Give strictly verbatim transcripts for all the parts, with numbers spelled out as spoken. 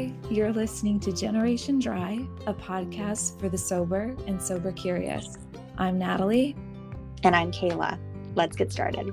Hi, you're listening to Generation Dry, a podcast for the sober and sober curious. I'm Natalie. And I'm Kayla. Let's get started.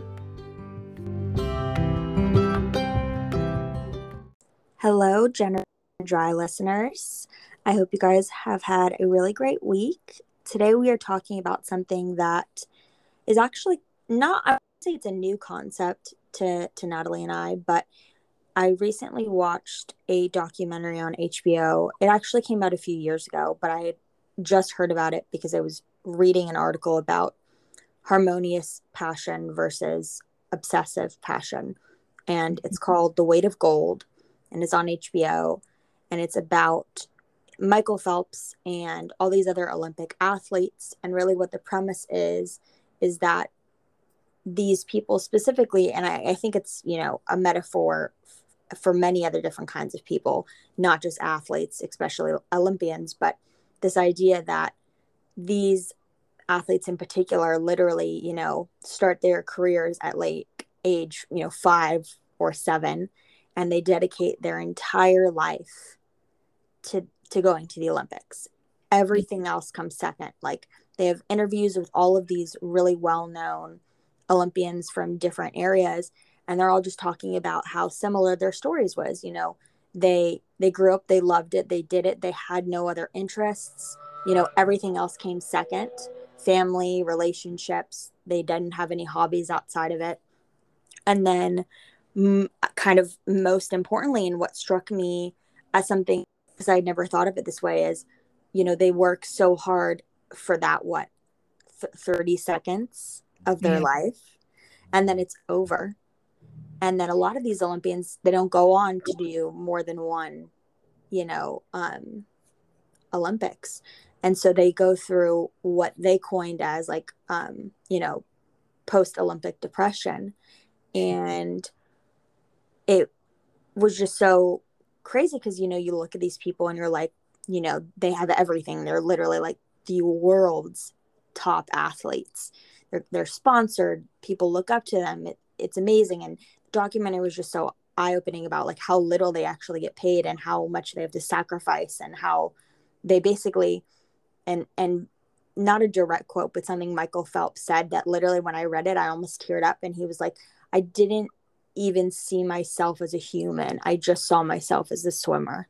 Hello, Generation Dry listeners. I hope you guys have had a really great week. Today we are talking about something that is actually not, I would say it's a new concept to, to Natalie and I, but I recently watched a documentary on H B O. It actually came out a few years ago, but I had just heard about it because I was reading an article about harmonious passion versus obsessive passion. And it's called The Weight of Gold, and it's on H B O. And it's about Michael Phelps and all these other Olympic athletes. And really what the premise is, is that these people specifically, and I, I think it's, you know, a metaphor for many other different kinds of people, not just athletes, especially Olympians, but this idea that these athletes in particular literally, you know, start their careers at late age, you know, five or seven, and they dedicate their entire life to to going to the Olympics. Everything else comes second. Like, they have interviews with all of these really well-known Olympians from different areas, and they're all just talking about how similar their stories was. You know, they they grew up, they loved it, they did it, they had no other interests. You know, everything else came second. Family, relationships, they didn't have any hobbies outside of it. And then m- kind of most importantly, and what struck me as something, because I'd never thought of it this way, is, you know, they work so hard for that, what, th- thirty seconds of their Yeah. life, and then it's over. And then a lot of these Olympians, they don't go on to do more than one, you know, um, Olympics. And so they go through what they coined as like, um, you know, post-Olympic depression. And it was just so crazy because, you know, you look at these people and you're like, you know, they have everything. They're literally like the world's top athletes. They're, they're sponsored. People look up to them. It, it's amazing. And the documentary was just so eye-opening about like how little they actually get paid and how much they have to sacrifice, and how they basically, and and not a direct quote, but something Michael Phelps said that literally when I read it, I almost teared up. And he was like, I didn't even see myself as a human. I just saw myself as a swimmer.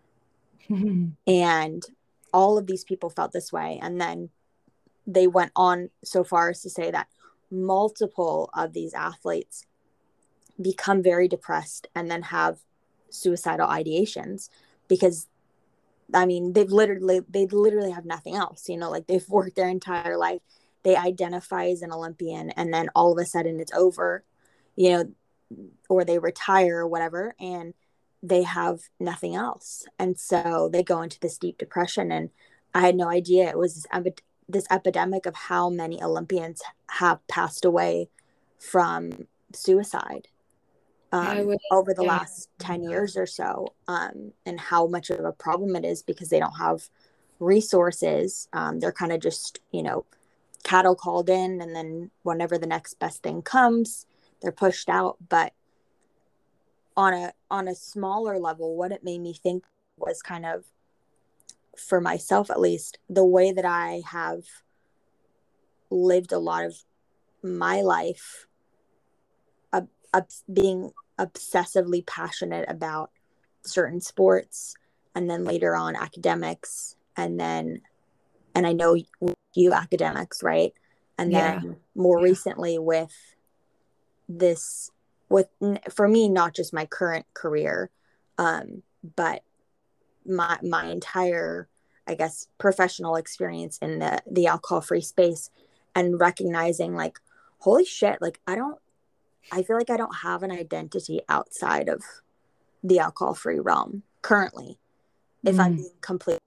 And all of these people felt this way. And then they went on so far as to say that multiple of these athletes become very depressed and then have suicidal ideations because, I mean, they've literally, they literally have nothing else, you know, like they've worked their entire life. They identify as an Olympian, and then all of a sudden it's over, you know, or they retire or whatever, and they have nothing else. And so they go into this deep depression. And I had no idea it was this, epi- this epidemic of how many Olympians have passed away from suicide. Um, would, over the yeah. last ten years or so, um, and how much of a problem it is because they don't have resources. Um, they're kind of just, you know, cattle called in, and then whenever the next best thing comes, they're pushed out. But on a on a smaller level, what it made me think was kind of, for myself at least, the way that I have lived a lot of my life, uh, uh, being obsessively passionate about certain sports, and then later on academics, and then, and I know you academics, right? And then Yeah. more Yeah. recently with this, with, for me, not just my current career, um, but my, my entire, I guess, professional experience in the, the alcohol-free space, and recognizing like, holy shit, like I don't, I feel like I don't have an identity outside of the alcohol-free realm currently. If Mm. I'm being complete,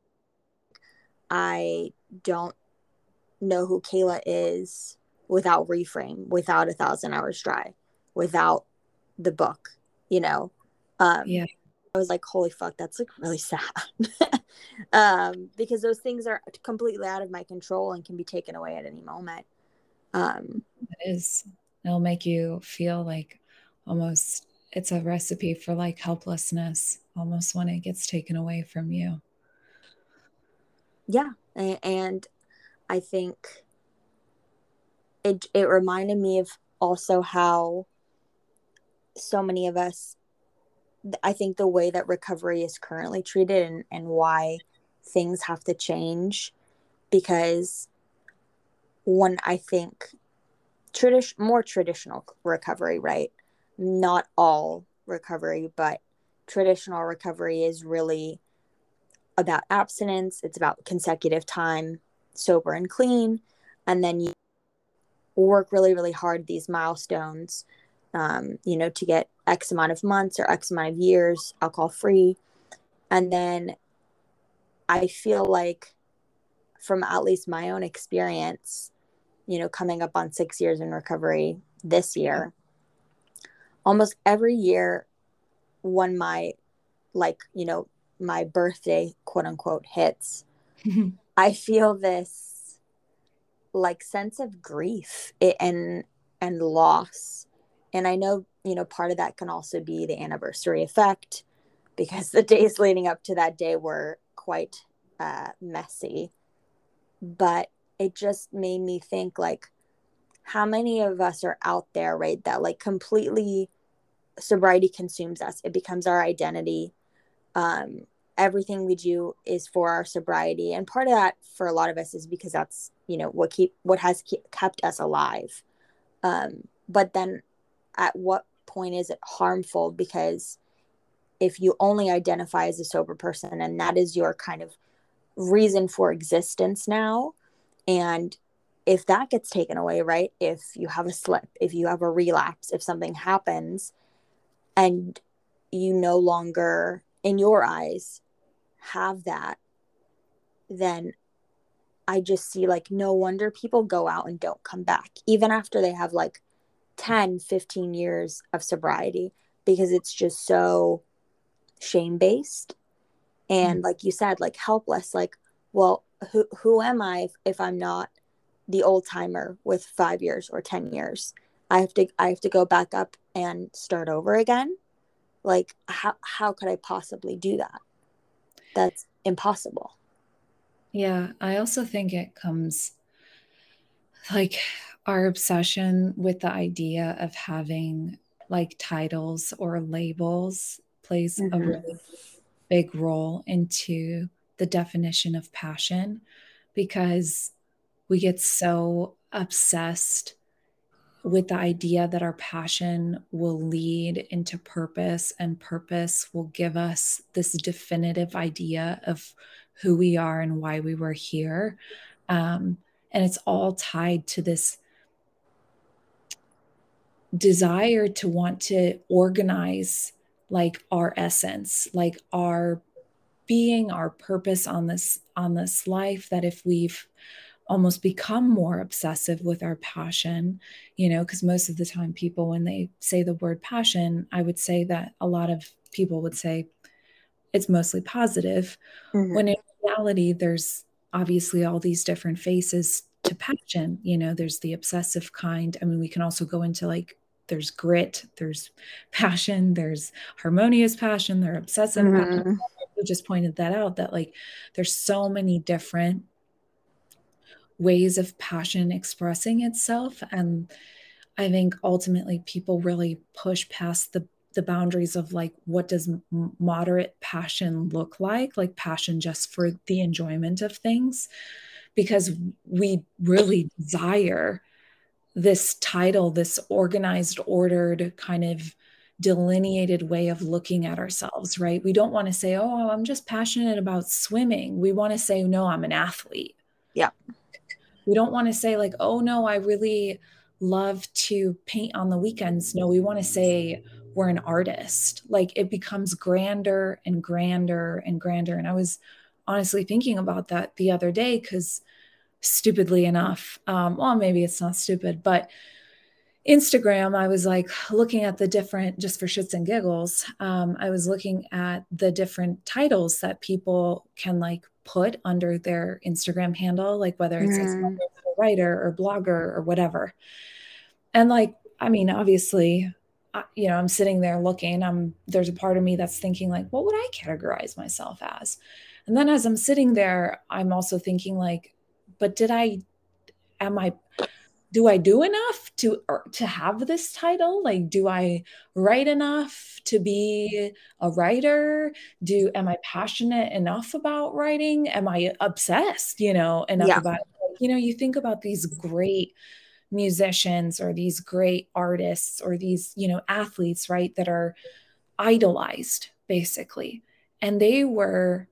I don't know who Kayla is without Reframe, without A Thousand Hours Dry, without the book, you know. Um, Yeah. I was like, holy fuck, that's like really sad. um, because those things are completely out of my control and can be taken away at any moment. Um, It is. It'll make you feel like almost it's a recipe for like helplessness almost when it gets taken away from you. Yeah. And I think it, it reminded me of also how so many of us, I think the way that recovery is currently treated and, and why things have to change, because when I think tradition, more traditional recovery, right? Not all recovery, but traditional recovery is really about abstinence. It's about consecutive time, sober and clean. And then you work really, really hard, these milestones, um, you know, to get X amount of months or X amount of years alcohol free. And then I feel like, from at least my own experience, you know, coming up on six years in recovery this year, almost every year when my, like, you know, my birthday, quote unquote, hits, I feel this like sense of grief and, and loss. And I know, you know, part of that can also be the anniversary effect, because the days leading up to that day were quite uh, messy. But it just made me think, like, how many of us are out there, right, that like completely sobriety consumes us. It becomes our identity. Um, everything we do is for our sobriety. And part of that for a lot of us is because that's, you know, what keep, what has keep, kept us alive. Um, but then at what point is it harmful? Because if you only identify as a sober person and that is your kind of reason for existence now, and if that gets taken away, right, if you have a slip, if you have a relapse, if something happens and you no longer, in your eyes, have that, then I just see, like, no wonder people go out and don't come back, even after they have like ten, fifteen years of sobriety, because it's just so shame-based. And mm-hmm. like you said, like helpless, like, well, who, who am I if, if I'm not the old timer with five years or ten years? I have to, I have to go back up and start over again. Like, how, how could I possibly do that? That's impossible. Yeah. I also think it comes, like, our obsession with the idea of having like titles or labels plays mm-hmm. a really big role into the definition of passion, because we get so obsessed with the idea that our passion will lead into purpose, and purpose will give us this definitive idea of who we are and why we were here. Um, and it's all tied to this desire to want to organize like our essence, like our being, our purpose on this, on this life, that if we've almost become more obsessive with our passion, you know, because most of the time people, when they say the word passion, I would say that a lot of people would say it's mostly positive, mm-hmm. when in reality, there's obviously all these different faces to passion. You know, there's the obsessive kind. I mean, we can also go into like, there's grit, there's passion, there's harmonious passion, there's obsessive mm-hmm. passion. We just pointed that out, that like, there's so many different ways of passion expressing itself. And I think ultimately people really push past the the boundaries of like, what does m- moderate passion look like? Like passion just for the enjoyment of things, because we really desire this title, this organized, ordered, kind of delineated way of looking at ourselves, right? We don't want to say, oh, I'm just passionate about swimming. We want to say, no, I'm an athlete. Yeah. We don't want to say like, oh no, I really love to paint on the weekends. No, we want to say we're an artist. Like, it becomes grander and grander and grander. And I was honestly thinking about that the other day, because stupidly enough, um, well, maybe it's not stupid, but Instagram, I was like looking at the different, just for shits and giggles, um, I was looking at the different titles that people can like put under their Instagram handle, like whether it's mm. a writer or blogger or whatever. And like, I mean, obviously I, you know, I'm sitting there looking, I'm, there's a part of me that's thinking like, what would I categorize myself as? And then as I'm sitting there, I'm also thinking like, but did I, am I, do I do enough to er, to have this title? Like, do I write enough to be a writer? Do am I passionate enough about writing? Am I obsessed, you know, enough Yeah. about it? Like, you know, you think about these great musicians or these great artists or these, you know, athletes, right, that are idolized basically. And they were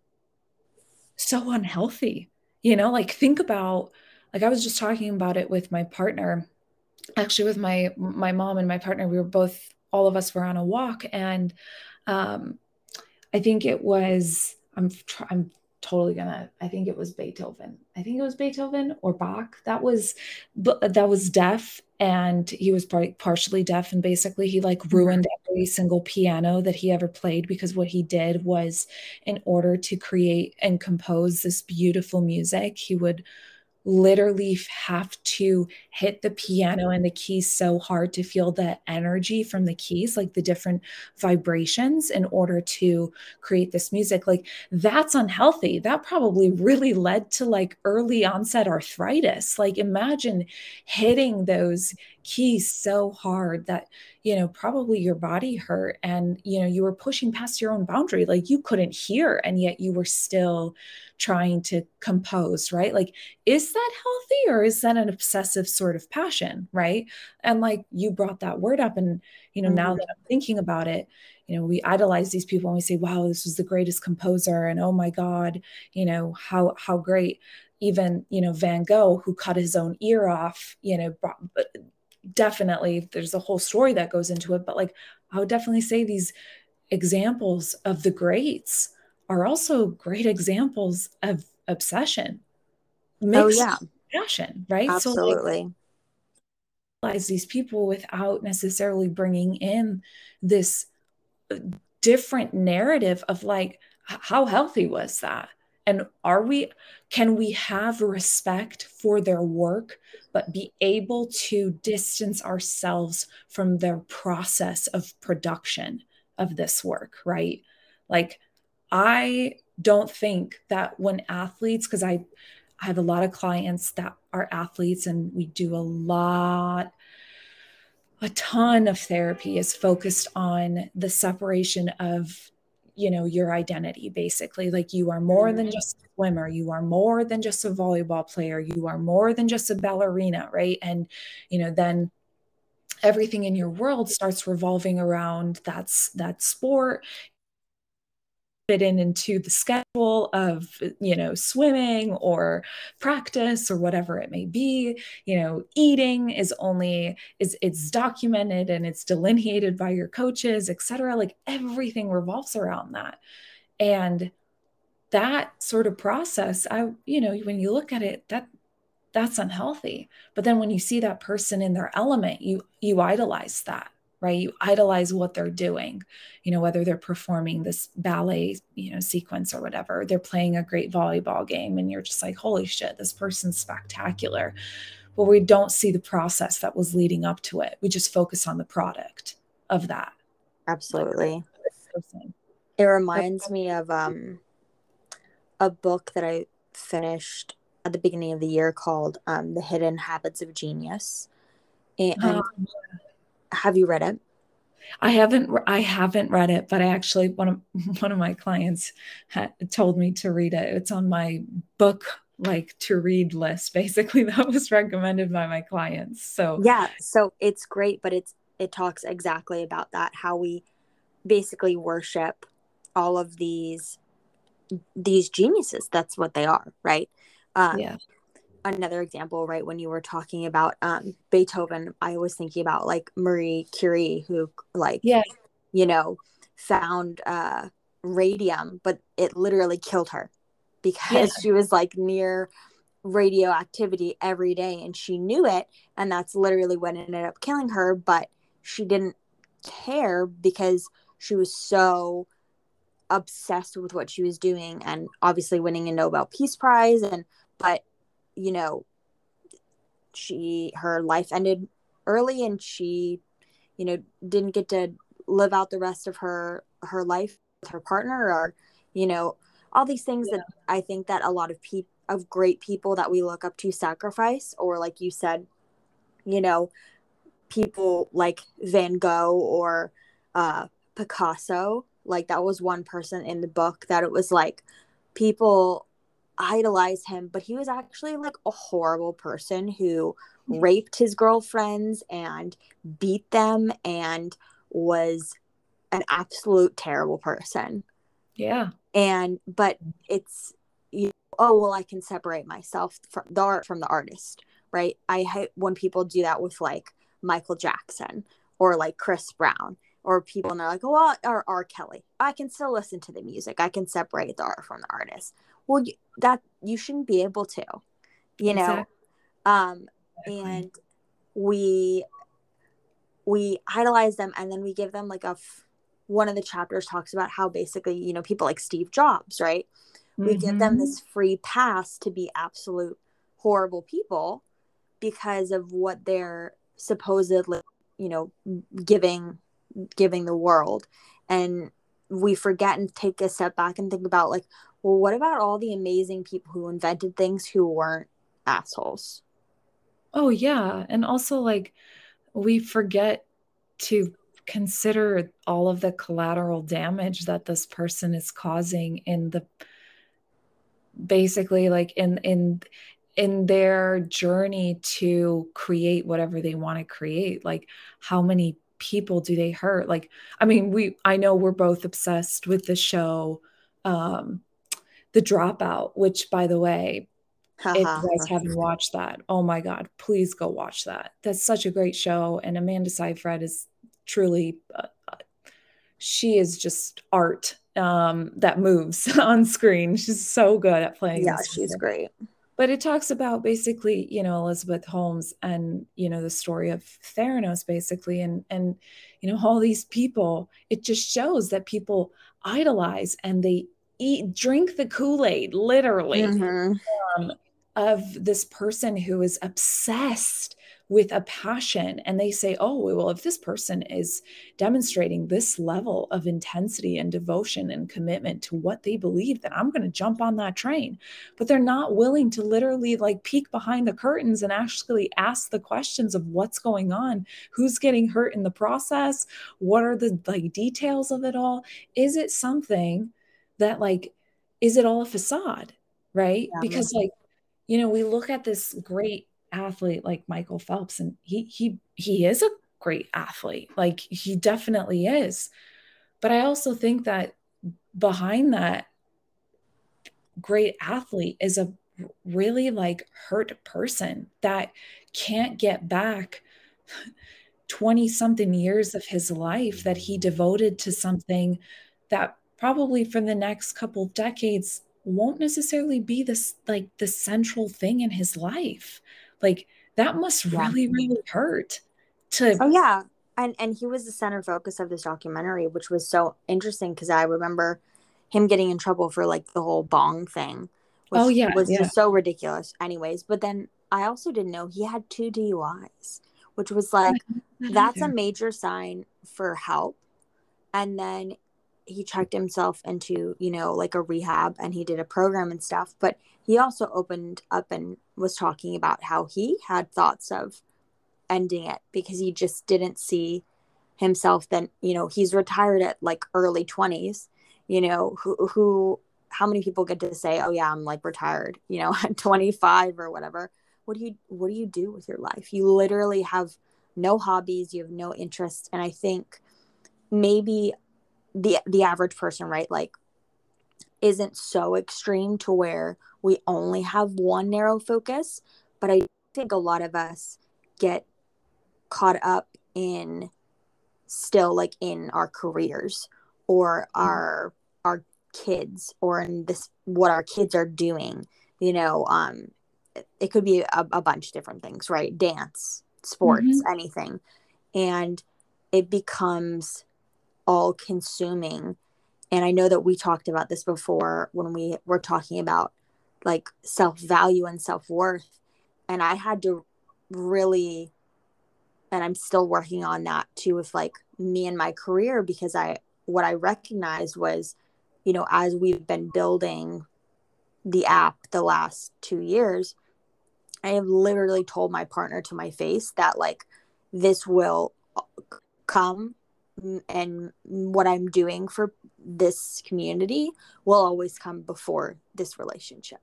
so unhealthy, you know, like think about, like I was just talking about it with my partner, actually with my my mom and my partner. We were both, all of us were on a walk, and um I think it was, I'm I'm totally gonna, I think it was Beethoven. I think it was Beethoven or Bach. That was that was deaf, and he was par- partially deaf, and basically he like ruined every single piano that he ever played, because what he did was, in order to create and compose this beautiful music, he would literally have to hit the piano and the keys so hard to feel the energy from the keys, like the different vibrations, in order to create this music. Like, that's unhealthy. That probably really led to like early onset arthritis. Like, imagine hitting those keys so hard that, you know, probably your body hurt, and, you know, you were pushing past your own boundary. Like, you couldn't hear, and yet you were still trying to compose, right? Like, is that healthy, or is that an obsessive sort of passion, right? And like you brought that word up, and, you know, now Mm-hmm. that I'm thinking about it, you know, we idolize these people and we say, wow, this was the greatest composer, and oh my God, you know, how how great. Even, you know, Van Gogh, who cut his own ear off, you know, but definitely there's a whole story that goes into it. But like, I would definitely say these examples of the greats are also great examples of obsession Oh mixed yeah, passion, right? So like, absolutely. realize these people without necessarily bringing in this different narrative of like, how healthy was that? And are we, can we have respect for their work, but be able to distance ourselves from their process of production of this work, right? Like, I don't think that when athletes, because I, I have a lot of clients that are athletes, and we do a lot, a ton of therapy is focused on the separation of, you know, your identity, basically. Like, you are more than just a swimmer, you are more than just a volleyball player, you are more than just a ballerina, right? And, you know, then everything in your world starts revolving around that's that sport, fit in into the schedule of, you know, swimming or practice or whatever it may be. You know, eating is only, is it's documented and it's delineated by your coaches, etc. Like, everything revolves around that. And that sort of process, I, you know, when you look at it, that that's unhealthy. But then when you see that person in their element, you you idolize that, right? You idolize what they're doing, you know, whether they're performing this ballet, you know, sequence or whatever, they're playing a great volleyball game, and you're just like, holy shit, this person's spectacular. Well, we don't see the process that was leading up to it. We just focus on the product of that. Like, Absolutely. person. It reminds me of um a book that I finished at the beginning of the year called um The Hidden Habits of Genius. Uh, And have you read it? I haven't I haven't read it, but I actually, one of one of my clients had told me to read it. It's on my book like to read list, basically, that was recommended by my clients. So Yeah, so it's great, but it's it talks exactly about that, how we basically worship all of these these geniuses. That's what they are, right? Um yeah, another example, right, when you were talking about um Beethoven, I was thinking about like Marie Curie, who like, yeah, you know, found uh radium, but it literally killed her yeah, because she was like near radioactivity every day and she knew it, and that's literally what ended up killing her. But she didn't care because she was so obsessed with what she was doing, and obviously winning a Nobel Peace Prize. And but you know, she her life ended early, and she, you know, didn't get to live out the rest of her her life with her partner, or, you know, all these things Yeah. that I think that a lot of people of great people that we look up to sacrifice. Or like you said, you know, people like Van Gogh or uh, Picasso. Like that was one person in the book that it was like people idolize him, but he was actually like a horrible person who raped his girlfriends and beat them and was an absolute terrible person. Yeah. And but it's, you know, oh well, I can separate myself from the art from the artist, right? I hate when people do that with like Michael Jackson or like Chris Brown or people, and they're like, oh well, or R. Kelly, I can still listen to the music, I can separate the art from the artist. Well, you, that you shouldn't be able to, you know. Exactly. um Exactly. and we we idolize them, and then we give them like a f- one of the chapters talks about how basically, you know, people like Steve Jobs, right? We give them Mm-hmm. this free pass to be absolute horrible people because of what they're supposedly, you know, giving giving the world. And we forget and take a step back and think about like, well, what about all the amazing people who invented things who weren't assholes? Oh, yeah. And also, like, we forget to consider all of the collateral damage that this person is causing in the basically like in in in their journey to create whatever they want to create. Like, how many people do they hurt? Like, I mean, we I know we're both obsessed with the show, um The Dropout, which, by the way, if Haha. you guys haven't watched that, oh my God, please go watch that. That's such a great show. And Amanda Seyfried is truly, uh, she is just art um, that moves on screen. She's so good at playing Yeah, this she's role. great. But it talks about basically, you know, Elizabeth Holmes and, you know, the story of Theranos, basically. And, and, you know, all these people, it just shows that people idolize and they eat, drink the Kool-Aid, literally, Mm-hmm. um, of this person who is obsessed with a passion. And they say, oh, well, if this person is demonstrating this level of intensity and devotion and commitment to what they believe, then I'm going to jump on that train. But they're not willing to literally like peek behind the curtains and actually ask the questions of what's going on, who's getting hurt in the process, what are the like details of it all. Is it something that like, is it all a facade? Right? Yeah. Because like, you know, we look at this great athlete like Michael Phelps, and he he he is a great athlete. Like, he definitely is. But I also think that behind that great athlete is a really like hurt person that can't get back twenty something years of his life that he devoted to something that probably for the next couple decades won't necessarily be this like the central thing in his life. Like, that must Yeah. really, really hurt to, Oh yeah. And and he was the center focus of this documentary, which was so interesting because I remember him getting in trouble for like the whole bong thing, oh which yeah, was yeah. just so ridiculous anyways. But then I also didn't know he had two D U Is, which was I like, didn't know that that's a either. major sign for help. And then he checked himself into, you know, like a rehab, and he did a program and stuff. But he also opened up and was talking about how he had thoughts of ending it because he just didn't see himself then, you know, he's retired at like early twenties, you know, who who how many people get to say, oh yeah, I'm like retired, you know, at twenty-five or whatever. What do you what do you do with your life? You literally have no hobbies, you have no interests. And I think maybe the the average person, right, like isn't so extreme to where we only have one narrow focus. But I think a lot of us get caught up in still like in our careers or our our kids, or in this what our kids are doing, you know. Um it could be a, a bunch of different things, right? Dance, sports, Mhm. anything. And it becomes all consuming. And I know that we talked about this before when we were talking about like self value and self worth. And I had to really and I'm still working on that too with like me and my career, because I, what I recognized was, you know, as we've been building the app the last two years, I have literally told my partner to my face that like this will come, and what I'm doing for this community will always come before this relationship.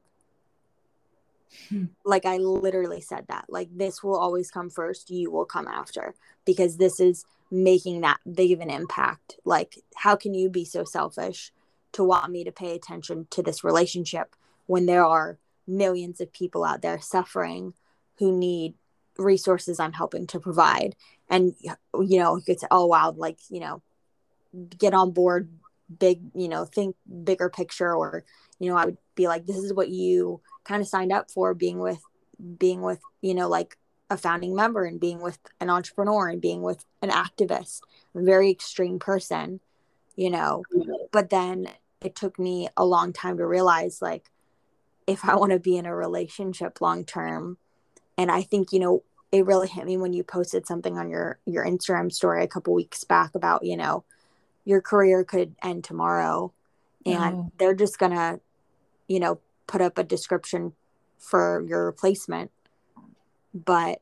Hmm. Like I literally said that, like this will always come first, you will come after, because this is making that big of an impact. Like how can you be so selfish to want me to pay attention to this relationship when there are millions of people out there suffering who need resources I'm helping to provide? And you know, you could say, oh wow, like, you know, get on board, big, you know, think bigger picture. Or, you know, I would be like, this is what you kind of signed up for, being with being with, you know, like a founding member, and being with an entrepreneur, and being with an activist, a very extreme person, you know. But then it took me a long time to realize, like, if I want to be in a relationship long term, and I think, you know, it really hit me when you posted something on your your Instagram story a couple weeks back about, you know, your career could end tomorrow, and oh. they're just gonna, you know, put up a description for your replacement. But,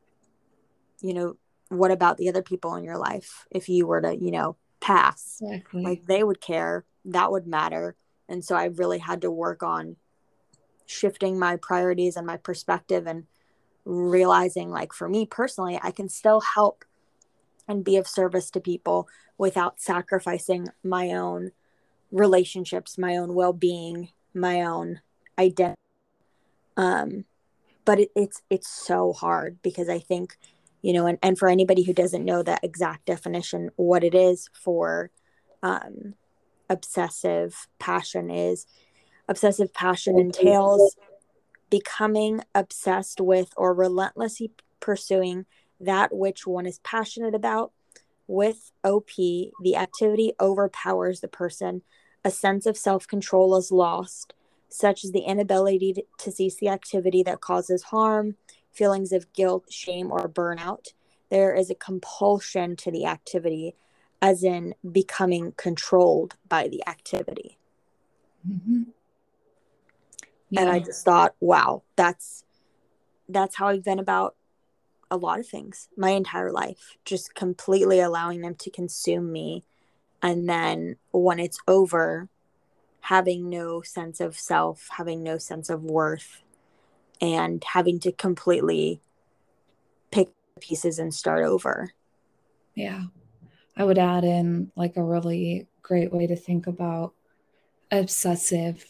you know, what about the other people in your life? If you were to, you know, pass, exactly. Like they would care, that would matter. And so I really had to work on shifting my priorities and my perspective, and realizing, like, for me personally, I can still help and be of service to people without sacrificing my own relationships, my own well-being, my own identity. Um, but it, it's it's so hard, because I think, you know, and, and for anybody who doesn't know that exact definition, what it is for um, obsessive passion is, obsessive passion entails becoming obsessed with or relentlessly pursuing that which one is passionate about. With O P, the activity overpowers the person. A sense of self-control is lost, such as the inability to, to cease the activity that causes harm, feelings of guilt, shame, or burnout. There is a compulsion to the activity, as in becoming controlled by the activity. Mm-hmm. Yeah. And I just thought, wow, that's that's how I've been about a lot of things my entire life, just completely allowing them to consume me. And then when it's over, having no sense of self, having no sense of worth, and having to completely pick pieces and start over. Yeah. I would add in, like, a really great way to think about obsessive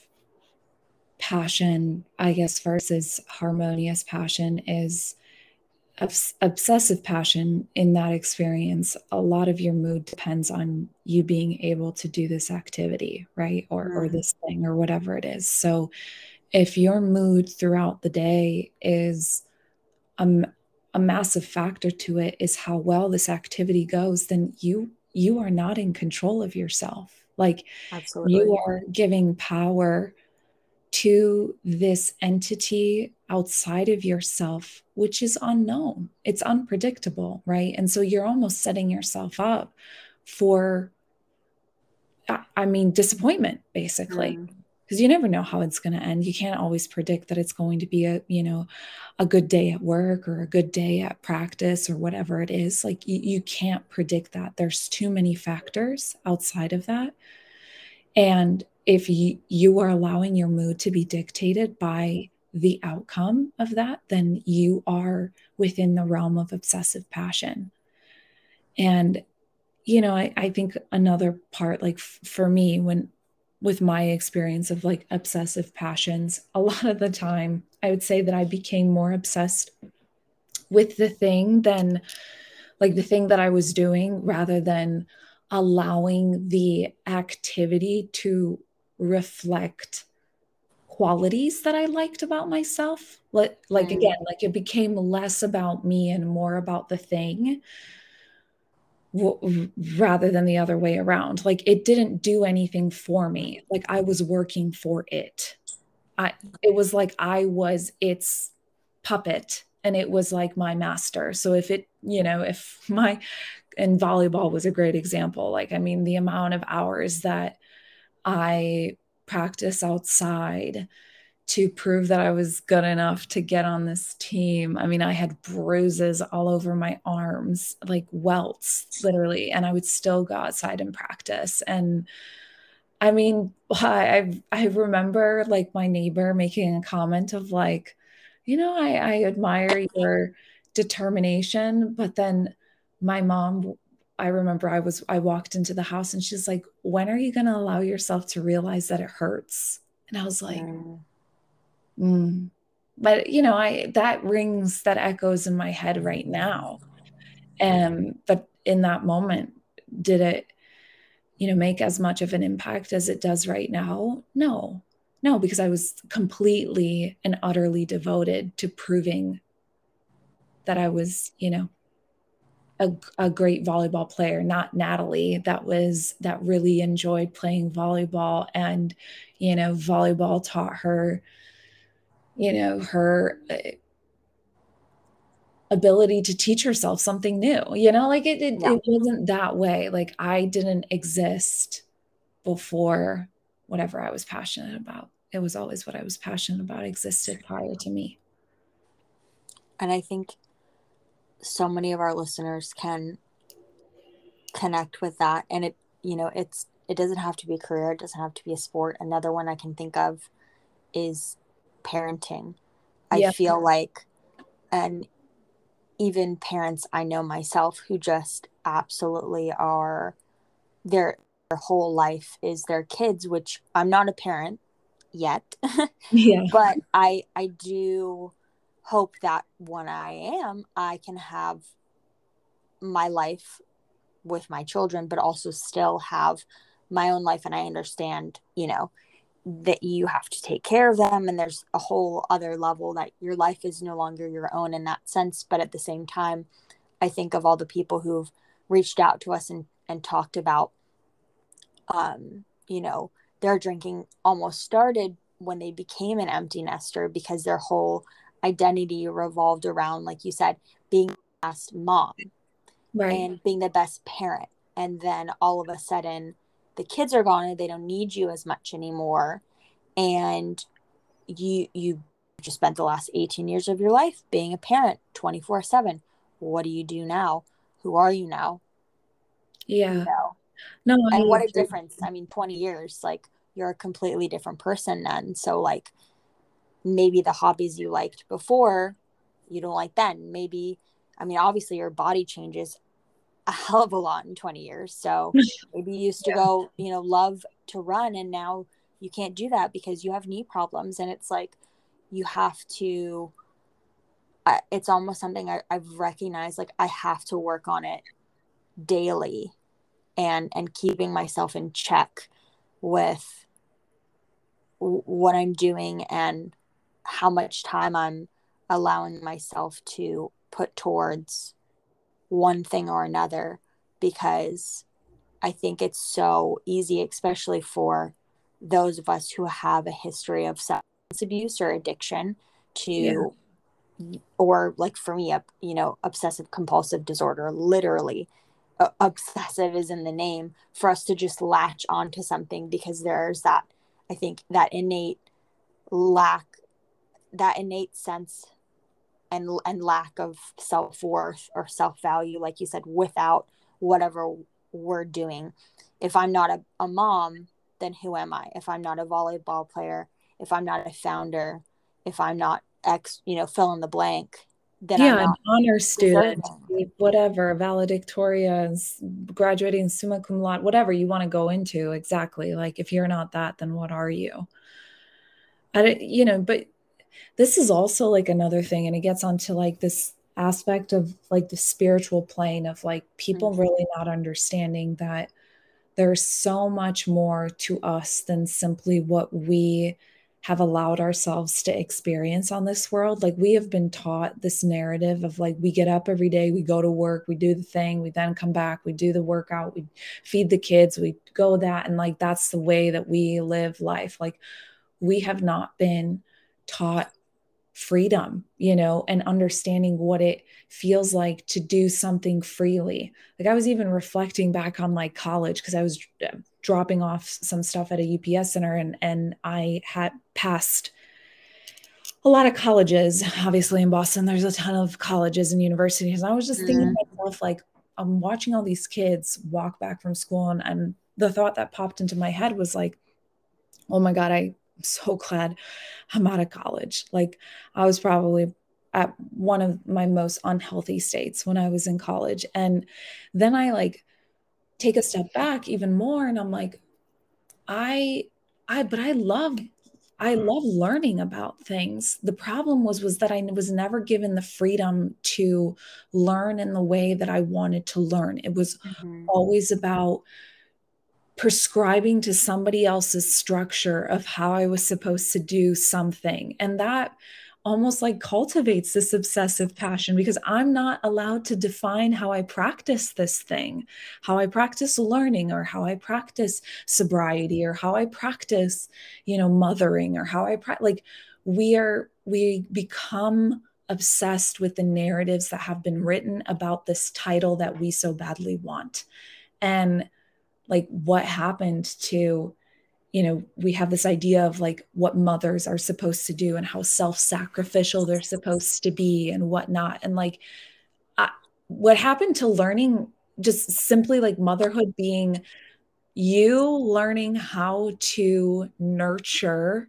passion, I guess, versus harmonious passion is obs- obsessive passion. In that experience, a lot of your mood depends on you being able to do this activity, right? Or, mm-hmm. or this thing, or whatever it is. So if your mood throughout the day is a, a massive factor to it is how well this activity goes, then you you are not in control of yourself. Like, absolutely, you are giving power to this entity outside of yourself, which is unknown. It's unpredictable, right? And so you're almost setting yourself up for, I mean, disappointment, basically. Mm. Because you never know how it's going to end. You can't always predict that it's going to be a, you know, a good day at work or a good day at practice or whatever it is. Like, you, you can't predict that. There's too many factors outside of that. And if you, you are allowing your mood to be dictated by the outcome of that, then you are within the realm of obsessive passion. And, you know, I, I think another part, like f- for me, when, with my experience of like obsessive passions, a lot of the time I would say that I became more obsessed with the thing than like the thing that I was doing, rather than allowing the activity to reflect qualities that I liked about myself. Like, like mm. again, like it became less about me and more about the thing, rather than the other way around. Like, it didn't do anything for me. Like, I was working for it. I, it was like I was its puppet and it was like my master. So if it, you know, if my, and volleyball was a great example. Like, I mean, the amount of hours that I practice outside to prove that I was good enough to get on this team. I mean, I had bruises all over my arms, like welts, literally, and I would still go outside and practice. And I mean, I I remember like my neighbor making a comment of like, you know, I, I admire your determination, but then my mom, I remember I was I walked into the house and she's like, when are you going to allow yourself to realize that it hurts? And I was like, Mm. mm. But you know, I that rings, that echoes in my head right now. And but in that moment, did it, you know, make as much of an impact as it does right now? No, no, because I was completely and utterly devoted to proving that I was, you know, a, a great volleyball player, not Natalie, that was, that really enjoyed playing volleyball. And, you know, volleyball taught her, you know, her uh, ability to teach herself something new, you know, like it, it, Yeah. it wasn't that way. Like I didn't exist before whatever I was passionate about. It was always what I was passionate about existed prior to me. And I think so many of our listeners can connect with that. And it, you know, it's, it doesn't have to be a career. It doesn't have to be a sport. Another one I can think of is parenting. I Yeah. feel like, and even parents I know myself who just absolutely are, their, their whole life is their kids, which I'm not a parent yet, Yeah. but I, I do hope that when I am, I can have my life with my children, but also still have my own life. And I understand, you know, that you have to take care of them. And there's a whole other level that your life is no longer your own in that sense. But at the same time, I think of all the people who've reached out to us and, and talked about, um, you know, their drinking almost started when they became an empty nester because their whole identity revolved around, like you said, being the best mom Right. and being the best parent. And then all of a sudden, the kids are gone and they don't need you as much anymore. And you you just spent the last eighteen years of your life being a parent twenty-four seven. What do you do now? Who are you now? You Yeah. know? No, I And what a agree. difference. I mean, twenty years, like you're a completely different person then. So like maybe the hobbies you liked before, you don't like then. Maybe, I mean, obviously your body changes a hell of a lot in twenty years. So maybe you used to Yeah. go, you know, love to run and now you can't do that because you have knee problems. And it's like, you have to, uh, it's almost something I, I've recognized, like I have to work on it daily and, and keeping myself in check with w- what I'm doing and how much time I'm allowing myself to put towards one thing or another, because I think it's so easy, especially for those of us who have a history of substance abuse or addiction Yeah. to, or like for me, up, you know, obsessive compulsive disorder, literally uh, obsessive is in the name, for us to just latch onto something because there's that, I think that innate lack, that innate sense and and lack of self-worth or self-value, like you said, without whatever we're doing. If I'm not a, a mom, then who am I? If I'm not a volleyball player, if I'm not a founder, if I'm not X, you know, fill in the blank, then I'm Yeah, an not honor student, deserving. whatever, valedictoria, graduating summa cum laude, whatever you want to go into exactly. Like if you're not that, then what are you? I don't, you know, but this is also like another thing, and it gets onto like this aspect of like the spiritual plane of like people Mm-hmm. really not understanding that there's so much more to us than simply what we have allowed ourselves to experience on this world. Like we have been taught this narrative of like we get up every day, we go to work, we do the thing, we then come back, we do the workout, we feed the kids, we go that, and like that's the way that we live life. Like we have not been taught freedom, you know, and understanding what it feels like to do something freely. Like I was even reflecting back on like college because I was uh, dropping off some stuff at a U P S center, and and I had passed a lot of colleges. Obviously in Boston there's a ton of colleges and universities. And I was just thinking Mm-hmm. to myself, like, I'm watching all these kids walk back from school, and, and the thought that popped into my head was like, oh my God, I'm so glad I'm out of college. Like I was probably at one of my most unhealthy states when I was in college. And then I like take a step back even more, and I'm like, I I but I love I love learning about things. The problem was was that I was never given the freedom to learn in the way that I wanted to learn. It was Mm-hmm. always about prescribing to somebody else's structure of how I was supposed to do something. And that almost like cultivates this obsessive passion because I'm not allowed to define how I practice this thing, how I practice learning, or how I practice sobriety, or how I practice, you know, mothering, or how I pra- like we are we become obsessed with the narratives that have been written about this title that we so badly want. And like what happened to, you know, we have this idea of like what mothers are supposed to do and how self-sacrificial they're supposed to be and whatnot. And like I, what happened to learning, just simply like motherhood being you learning how to nurture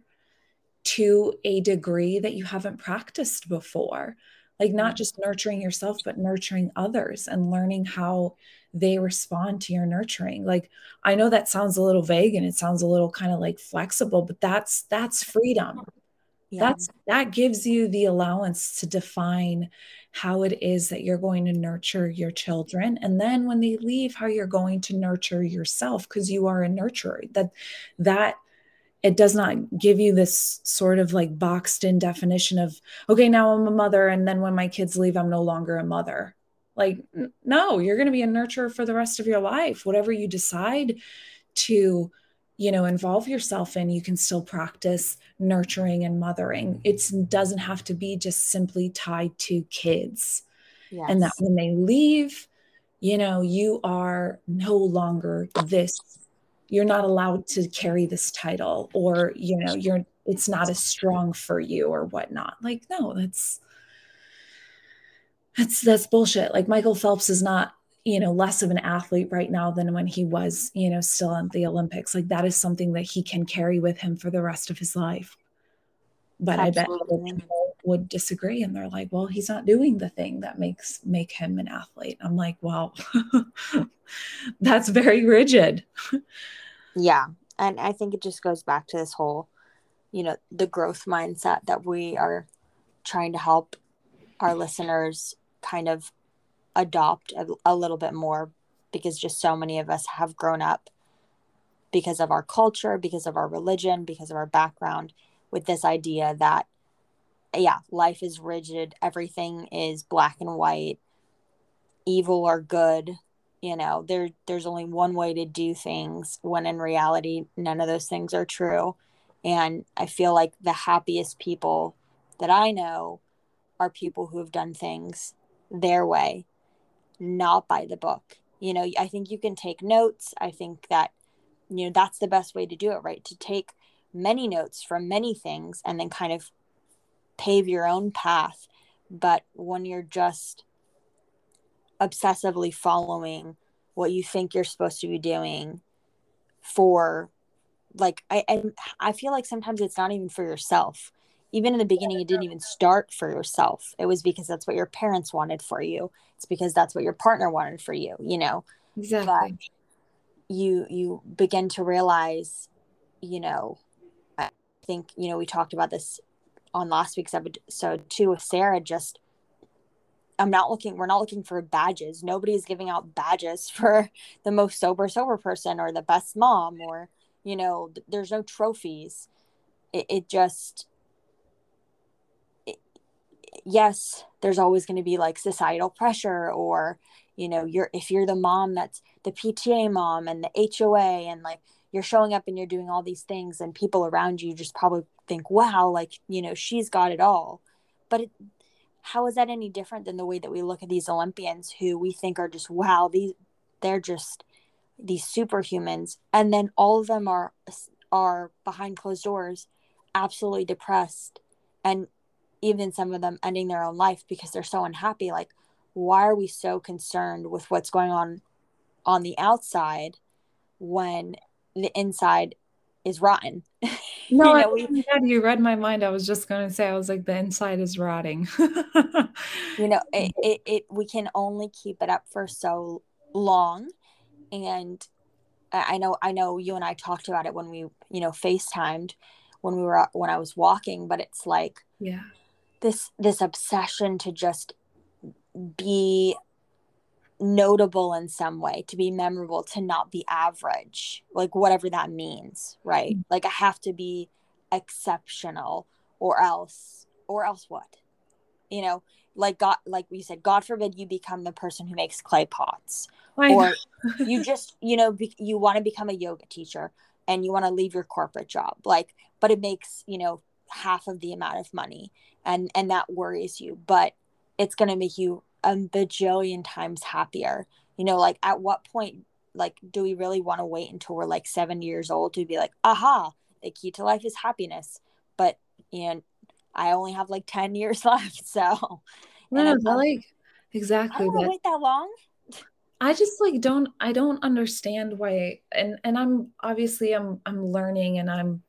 to a degree that you haven't practiced before. Like not just nurturing yourself, but nurturing others and learning how they respond to your nurturing. Like I know that sounds a little vague and it sounds a little kind of like flexible, but that's that's freedom. Yeah. That's that gives you the allowance to define how it is that you're going to nurture your children. And then when they leave, how you're going to nurture yourself because you are a nurturer. That that it does not give you this sort of like boxed in definition of, okay, now I'm a mother. And then when my kids leave, I'm no longer a mother. Like, n- no, you're going to be a nurturer for the rest of your life. Whatever you decide to, you know, involve yourself in, you can still practice nurturing and mothering. It doesn't have to be just simply tied to kids. And that Yes. when they leave, you know, you are no longer this, you're not allowed to carry this title, or you know you're it's not as strong for you or whatnot. Like no, that's that's that's bullshit. Like Michael Phelps is not, you know, less of an athlete right now than when he was, you know, still in the Olympics. Like that is something that he can carry with him for the rest of his life. But I bet other Absolutely. people would disagree, and they're like, well, he's not doing the thing that makes make him an athlete. I'm like, well, that's very rigid. Yeah. And I think it just goes back to this whole, you know, the growth mindset that we are trying to help our listeners kind of adopt a, a little bit more, because just so many of us have grown up because of our culture, because of our religion, because of our background, with this idea that, yeah, life is rigid, everything is black and white, evil or good. You know, there there's only one way to do things, when in reality none of those things are true. And I feel like the happiest people that I know are people who have done things their way, not by the book. You know, I think you can take notes. I think that, you know, that's the best way to do it, right? To take many notes from many things and then kind of pave your own path. But when you're just obsessively following what you think you're supposed to be doing for, like, I and I feel like sometimes it's not even for yourself. Even in the beginning, it didn't even start for yourself. It was because that's what your parents wanted for you. It's because that's what your partner wanted for you, you know. But Exactly. you you begin to realize, you know, I think, you know, we talked about this on last week's episode too with Sarah. Just, I'm not looking, we're not looking for badges. Nobody's giving out badges for the most sober, sober person or the best mom, or, you know, th- there's no trophies. It, it just, it, yes, there's always going to be like societal pressure, or, you know, you're, if you're the mom that's the P T A mom and the H O A, and like you're showing up and you're doing all these things, and people around you just probably think, wow, like, you know, she's got it all. but it, how is that any different than the way that we look at these Olympians who we think are just, wow, these, they're just these superhumans. And then all of them are, are behind closed doors, absolutely depressed. And even some of them ending their own life because they're so unhappy. Like, why are we so concerned with what's going on on the outside when the inside is rotten? No, you I, know, we, you read my mind. I was just going to say, I was like, the inside is rotting. you know, it, it, it, we can only keep it up for so long. And I know, I know you and I talked about it when we, you know, FaceTimed when we were, when I was walking, but it's like, yeah, this, this obsession to just be notable in some way, to be memorable, to not be average, like whatever that means, right? Like I have to be exceptional or else, or else what? You know, like God, like we said, God forbid you become the person who makes clay pots, I know. or you just, you know, be, you want to become a yoga teacher and you want to leave your corporate job, like, but it makes, you know, half of the amount of money, and and that worries you, but it's going to make you a bajillion times happier. You know, like at what point, like, do we really want to wait until we're like seventy years old to be like, aha, the key to life is happiness? But, you know, I only have like ten years left. So, and No, I'm, I I'm like I don't exactly want to that. wait that long. I just like don't I don't understand why, and and I'm obviously I'm I'm learning, and I'm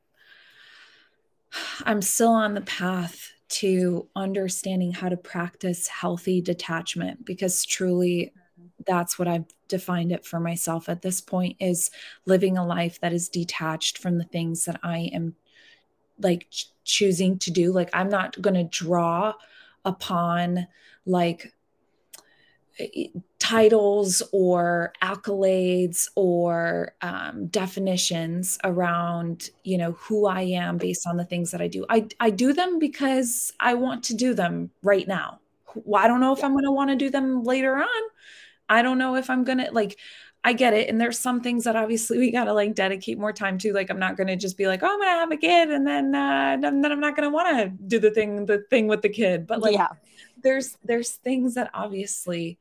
I'm still on the path to understanding how to practice healthy detachment, because truly that's what I've defined it for myself at this point, is living a life that is detached from the things that I am like ch- choosing to do. Like I'm not going to draw upon like titles or accolades or um, definitions around, you know, who I am based on the things that I do. I, I do them because I want to do them right now. I don't know if Yeah. I'm going to want to do them later on. I don't know if I'm going to like, I get it. And there's some things that obviously we got to like dedicate more time to. Like, I'm not going to just be like, oh, I'm going to have a kid. And then, uh, then I'm not going to want to do the thing, the thing with the kid. But like, Yeah. there's, there's things that obviously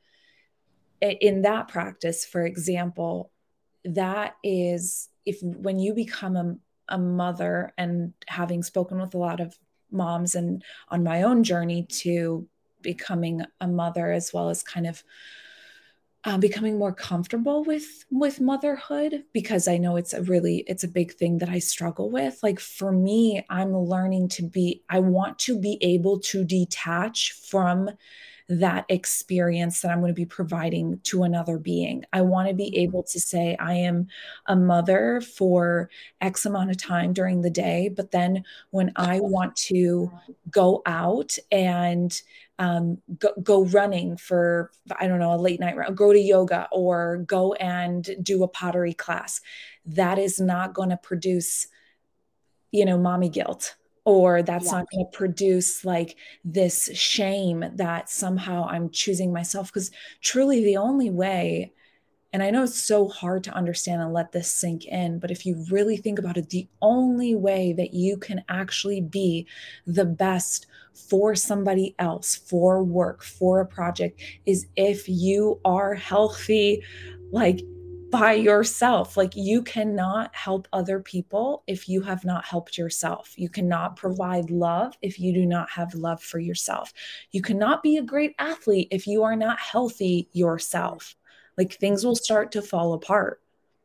in that practice, for example, that is if when you become a, a mother, and having spoken with a lot of moms and on my own journey to becoming a mother, as well as kind of um, becoming more comfortable with with motherhood, because I know it's a really it's a big thing that I struggle with. Like for me, I'm learning to be I want to be able to detach from that experience that I'm going to be providing to another being. I want to be able to say, I am a mother for X amount of time during the day, but then when I want to go out and um, go, go running for, I don't know, a late night run, go to yoga or go and do a pottery class, that is not going to produce, you know, mommy guilt, or that's Yeah. not going to produce like this shame that somehow I'm choosing myself. Because truly the only way, and I know it's so hard to understand and let this sink in, but if you really think about it, the only way that you can actually be the best for somebody else, for work, for a project, is if you are healthy, like by yourself. Like you cannot help other people if you have not helped yourself. You cannot provide love if you do not have love for yourself. You cannot be a great athlete if you are not healthy yourself. Like things will start to fall apart.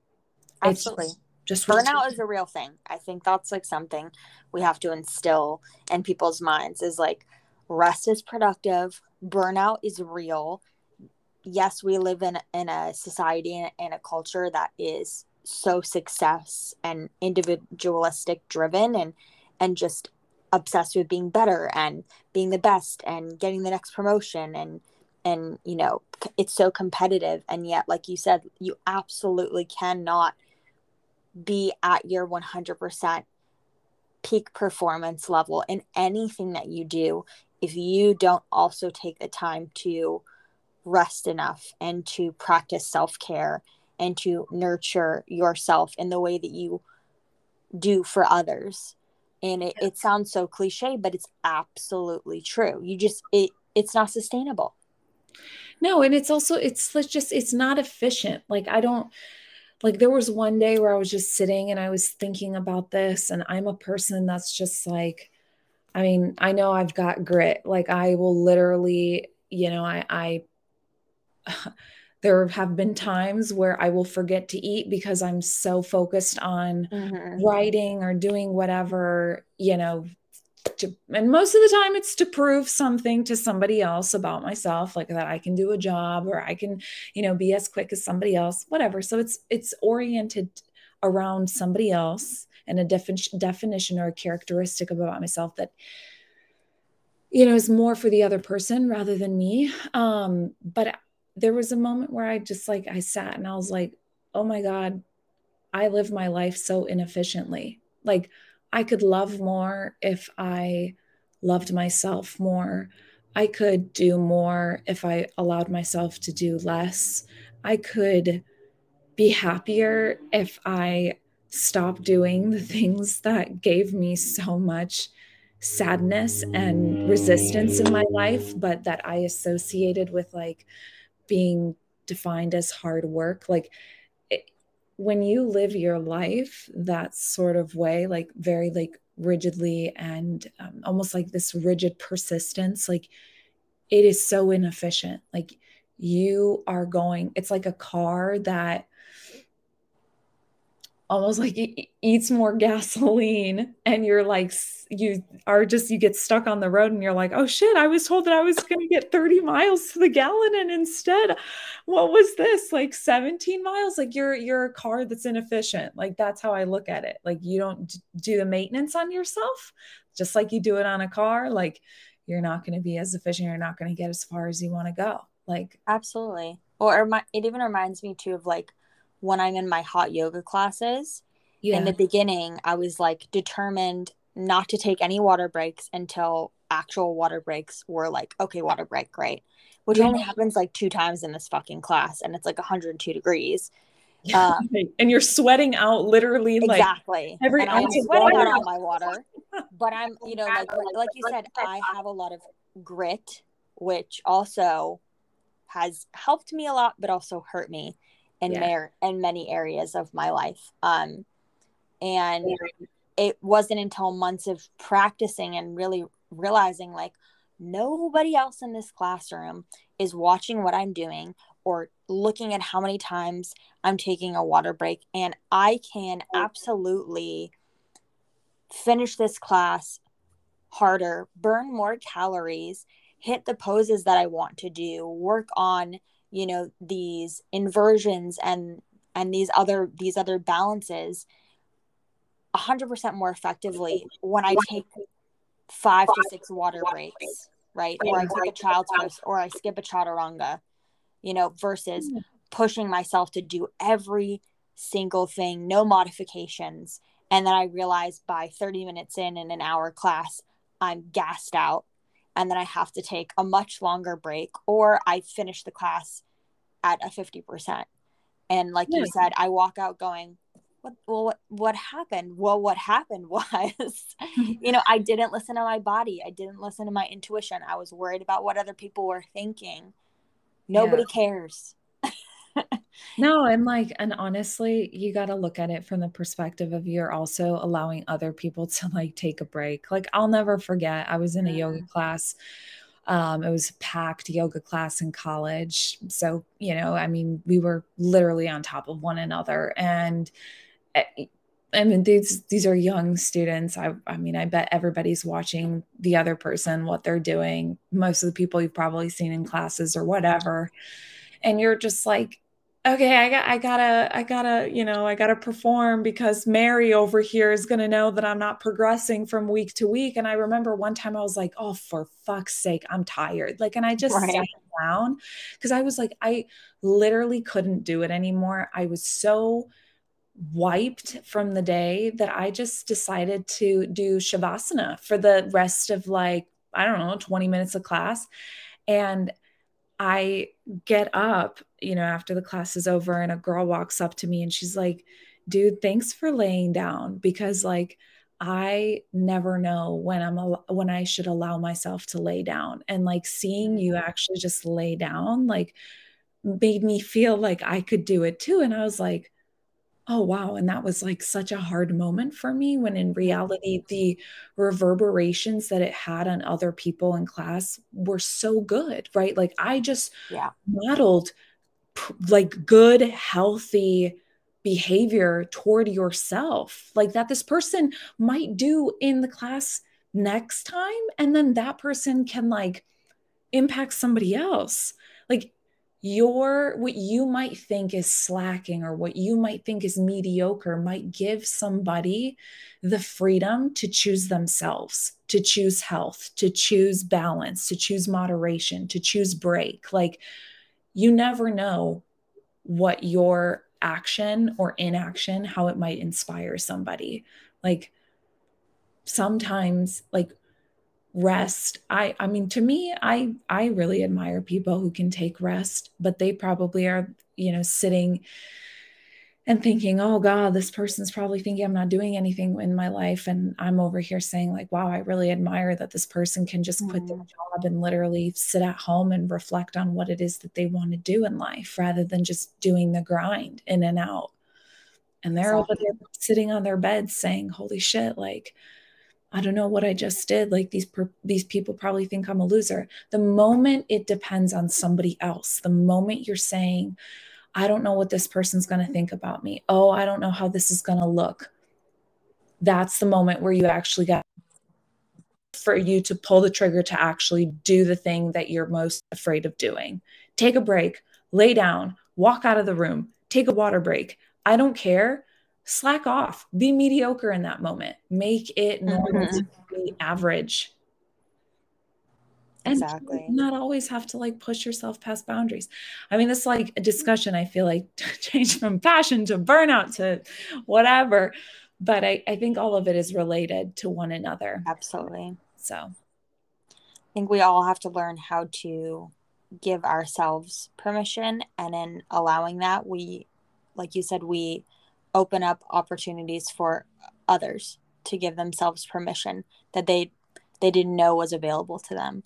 It's Absolutely. just what's Burnout is a real thing. I think that's like something we have to instill in people's minds, is like rest is productive, burnout is real. Yes, we live in in a society and a culture that is so success and individualistic driven, and and just obsessed with being better and being the best and getting the next promotion, and and you know, it's so competitive. And yet, like you said, you absolutely cannot be at your one hundred percent peak performance level in anything that you do if you don't also take the time to rest enough and to practice self-care and to nurture yourself in the way that you do for others. And it, it sounds so cliche, but it's absolutely true. You just, it, it's not sustainable. No, and it's also it's like just it's not efficient. Like I don't like there was one day where I was just sitting and I was thinking about this, and I'm a person that's just like, I mean, I know I've got grit. Like I will literally, you know, I I there have been times where I will forget to eat because I'm so focused on Mm-hmm. writing or doing whatever, you know, to, and most of the time it's to prove something to somebody else about myself, like that I can do a job or I can, you know, be as quick as somebody else, whatever. So it's it's oriented around somebody else and a definition definition or a characteristic about myself that, you know, is more for the other person rather than me. Um, but there was a moment where I just like I sat and I was like, oh my God, I live my life so inefficiently. Like I could love more if I loved myself more. I could do more if I allowed myself to do less. I could be happier if I stopped doing the things that gave me so much sadness and resistance in my life, but that I associated with like being defined as hard work. Like it, when you live your life that sort of way, like very like rigidly and um, almost like this rigid persistence, like it is so inefficient. Like you are going, it's like a car that almost like it eats more gasoline and you're like you are just you get stuck on the road and you're like, oh shit, I was told that I was going to get thirty miles to the gallon and instead what was this, like seventeen miles? Like you're you're a car that's inefficient. Like that's how I look at it. Like you don't do the maintenance on yourself just like you do it on a car. Like you're not going to be as efficient, you're not going to get as far as you want to go. Like Absolutely. Or it even reminds me too of like when I'm in my hot yoga classes. In yeah. the beginning, I was like determined not to take any water breaks until actual water breaks were like, okay, water break, right? Which Yeah. only happens like two times in this fucking class, and it's like one hundred two degrees. Yeah. Um, And you're sweating out literally like exactly. every And I am ounce of sweating out water. all my water, but I'm, you know, like like you said, I have a lot of grit, which also has helped me a lot, but also hurt me in Yeah. mer- in many areas of my life. Um, and it wasn't until months of practicing and really realizing like nobody else in this classroom is watching what I'm doing or looking at how many times I'm taking a water break. And I can absolutely finish this class harder, burn more calories, hit the poses that I want to do, work on, you know, these inversions and and these other these other balances one hundred percent more effectively when I take five to six water breaks, right? Or I take a child's pose or I skip a chaturanga, you know, versus pushing myself to do every single thing, no modifications. And then I realize by thirty minutes in in an hour class, I'm gassed out. And then I have to take a much longer break or I finish the class at a fifty percent. And like Yeah. you said, I walk out going, what, well, what, what happened? Well, what happened was, you know, I didn't listen to my body. I didn't listen to my intuition. I was worried about what other people were thinking. Nobody Yeah. cares. No, and like, and honestly, you got to look at it from the perspective of you're also allowing other people to like take a break. Like, I'll never forget, I was in a yoga class. Um, it was a packed yoga class in college. So, you know, I mean, we were literally on top of one another. And I, I mean, these these are young students. I, I mean, I bet everybody's watching the other person, what they're doing. Most of the people you've probably seen in classes or whatever. And you're just like, okay, I got, I gotta, I gotta, you know, I gotta perform because Mary over here is gonna know that I'm not progressing from week to week. And I remember one time I was like, oh, for fuck's sake, I'm tired. Like, and I just Right. sat down because I was like, I literally couldn't do it anymore. I was so wiped from the day that I just decided to do Shavasana for the rest of like, I don't know, twenty minutes of class. And I get up, you know, after the class is over and a girl walks up to me and she's like, dude, thanks for laying down because like I never know when I'm al- when I should allow myself to lay down. And like seeing you actually just lay down, like made me feel like I could do it too. And I was like, oh, wow. And that was like such a hard moment for me when in reality, the reverberations that it had on other people in class were so good, right? Like I just Yeah. modeled like good, healthy behavior toward yourself, like that this person might do in the class next time. And then that person can like impact somebody else. Like your what you might think is slacking or what you might think is mediocre might give somebody the freedom to choose themselves, to choose health, to choose balance, to choose moderation, to choose break. Like you never know what your action or inaction, how it might inspire somebody. Like sometimes like rest, i i mean to me i i really admire people who can take rest, but they probably are, you know, sitting and thinking, oh god, this person's probably thinking I'm not doing anything in my life, and I'm over here saying like, wow, I really admire that this person can just quit their Mm-hmm. job and literally sit at home and reflect on what it is that they want to do in life rather than just doing the grind in and out. And they're over Exactly. there sitting on their beds saying, holy shit, like I don't know what I just did. Like these per- these people probably think I'm a loser. The moment it depends on somebody else, the moment you're saying, I don't know what this person's going to think about me. Oh, I don't know how this is going to look. That's the moment where you actually got for you to pull the trigger to actually do the thing that you're most afraid of doing. Take a break, lay down, walk out of the room, take a water break. I don't care. Slack off. Be mediocre in that moment. Make it normal to Mm-hmm. be average. And Exactly. not always have to like push yourself past boundaries. I mean, it's like a discussion, I feel like change from passion to burnout to whatever. But I, I think all of it is related to one another. Absolutely. So, I think we all have to learn how to give ourselves permission, and in allowing that, we, like you said, we open up opportunities for others to give themselves permission that they they didn't know was available to them.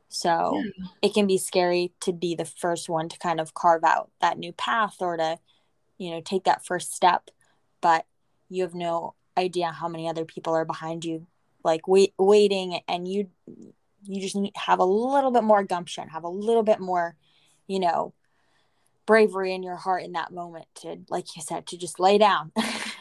So yeah. it can be scary to be the first one to kind of carve out that new path or to, you know, take that first step, but you have no idea how many other people are behind you, like wait waiting, and you you just need have a little bit more gumption, have a little bit more, you know, bravery in your heart in that moment to, like you said, to just lay down.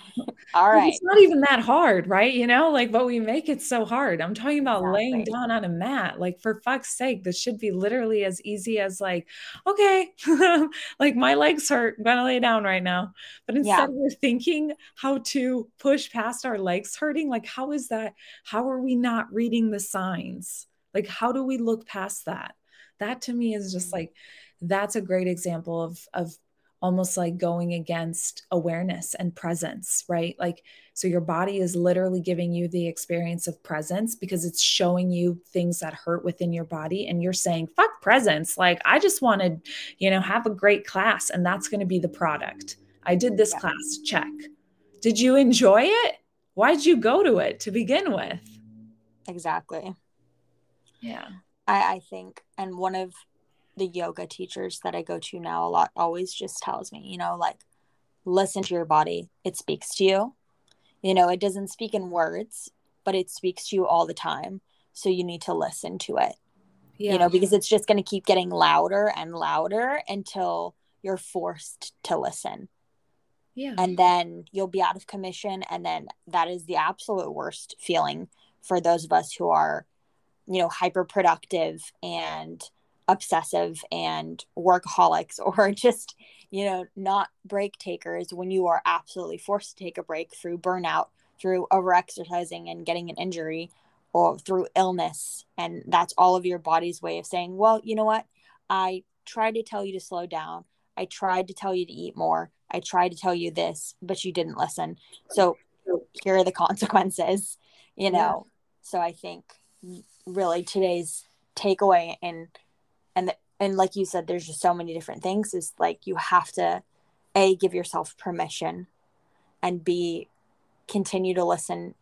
All Like, right. it's not even that hard, right? You know, like, but we make it so hard. I'm talking about laying Exactly. down on a mat. Like, for fuck's sake, this should be literally as easy as, like, okay, like my legs hurt. I'm gonna lay down right now. But Yeah. instead, we're thinking how to push past our legs hurting. Like, how is that? How are we not reading the signs? Like, how do we look past that? That to me is just like, that's a great example of, of, almost like going against awareness and presence, right? Like, so your body is literally giving you the experience of presence because it's showing you things that hurt within your body. And you're saying, fuck presence. Like, I just wanted, you know, have a great class. And that's going to be the product. I did this Yeah. class. Check. Did you enjoy it? Why'd you go to it to begin with? Exactly. Yeah. I, I think, and one of the yoga teachers that I go to now a lot always just tells me, you know, like, listen to your body. It speaks to you. You know, it doesn't speak in words, but it speaks to you all the time. So you need to listen to it, you Yeah. know, because it's just going to keep getting louder and louder until you're forced to listen. Yeah. And then you'll be out of commission. And then that is the absolute worst feeling for those of us who are, you know, hyper productive and obsessive and workaholics, or just, you know, not break takers, when you are absolutely forced to take a break through burnout, through overexercising and getting an injury, or through illness. And that's all of your body's way of saying, well, you know what? I tried to tell you to slow down. I tried to tell you to eat more. I tried to tell you this, but you didn't listen. So here are the consequences, you Yeah. know? So I think really today's takeaway, and and and like you said, there's just so many different things, is like, you have to a give yourself permission, and b continue to listen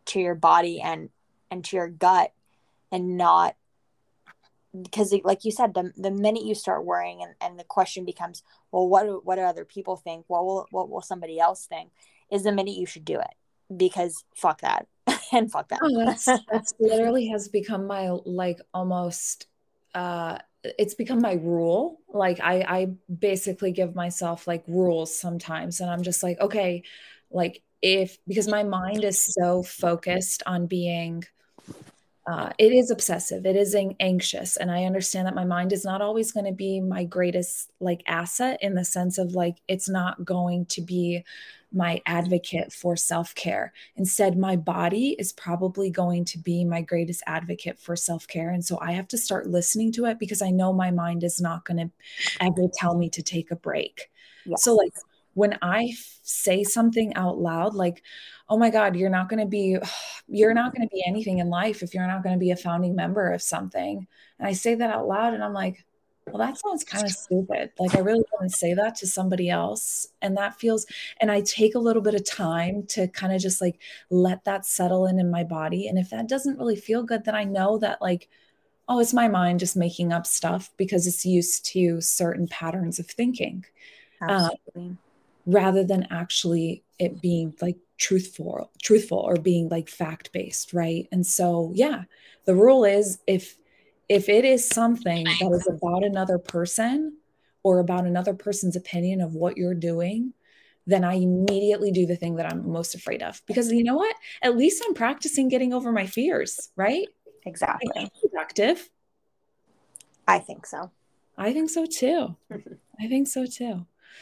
to your body and and to your gut, and not, because like you said, the the minute you start worrying and, and the question becomes, well, what do, what do other people think? What will what will somebody else think? Is the minute you should do it, because fuck that and fuck that. Oh, that's that's literally has become my like almost uh it's become my rule. Like I I basically give myself like rules sometimes, and I'm just like, okay, like if because my mind is so focused on being uh, it is obsessive, it is an- anxious, and I understand that my mind is not always going to be my greatest like asset, in the sense of like it's not going to be my advocate for self-care. Instead, my body is probably going to be my greatest advocate for self-care, and so I have to start listening to it, because I know my mind is not going to ever tell me to take a break. Yes. So like when I f- say something out loud, like, oh my God, you're not going to be, you're not going to be anything in life if you're not going to be a founding member of something. And I say that out loud, and I'm like, well, that sounds kind of stupid. Like I really want to say that to somebody else. And that feels, and I take a little bit of time to kind of just like let that settle in in my body. And if that doesn't really feel good, then I know that like, oh, it's my mind just making up stuff because it's used to certain patterns of thinking. Absolutely. Uh, rather than actually it being like truthful, truthful or being like fact-based, right? And so, yeah, the rule is if if it is something that is about another person or about another person's opinion of what you're doing, then I immediately do the thing that I'm most afraid of. Because you know what? At least I'm practicing getting over my fears, right? Exactly. Productive. I think so. I think so too. I think so too.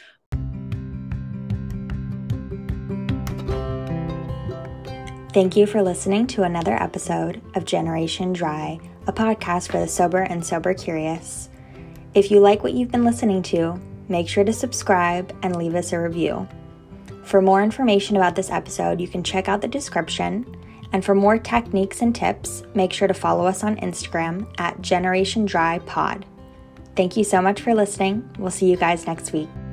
Thank you for listening to another episode of Generation Dry, a podcast for the sober and sober curious. If you like what you've been listening to, make sure to subscribe and leave us a review. For more information about this episode, you can check out the description. And for more techniques and tips, make sure to follow us on Instagram at Generation Dry Pod. Thank you so much for listening. We'll see you guys next week.